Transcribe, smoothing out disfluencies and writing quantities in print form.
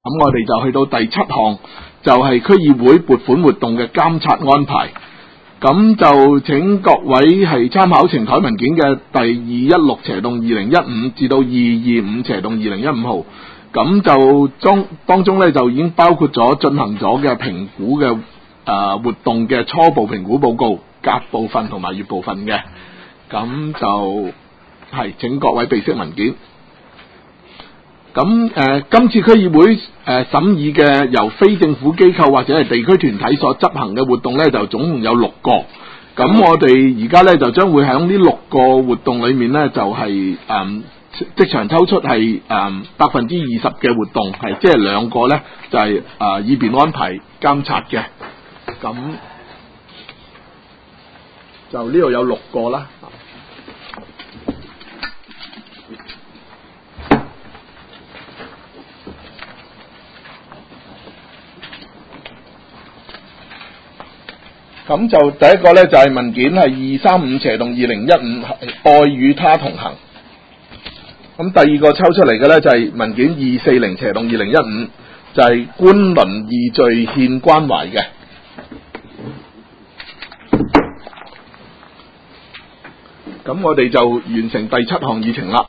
咁我哋就去到第7項，就係區議會撥款活動嘅監察安排。咁就請各位係參考呈台文件嘅第216/2015至到225/2015號。咁就當中咧就已經包括咗進行咗嘅評估嘅活動嘅初步評估報告，甲部分同埋乙部分嘅。咁就係請各位備悉文件。咁今次區議會審議嘅由非政府機構或者係地區團體所執行嘅活動咧，就總共有6個。咁我哋而家咧就將會喺呢6個活動裏面咧，就係即場抽出係20%嘅活動，係即係2個咧就係以便安排監察嘅。咁就呢度有6個啦。咁就第一個咧就係文件係235/2015，愛與他同行。咁第二個抽出嚟嘅咧就係文件240/2015，就係官鄰義聚獻關懷嘅。咁我哋就完成第7項議程啦。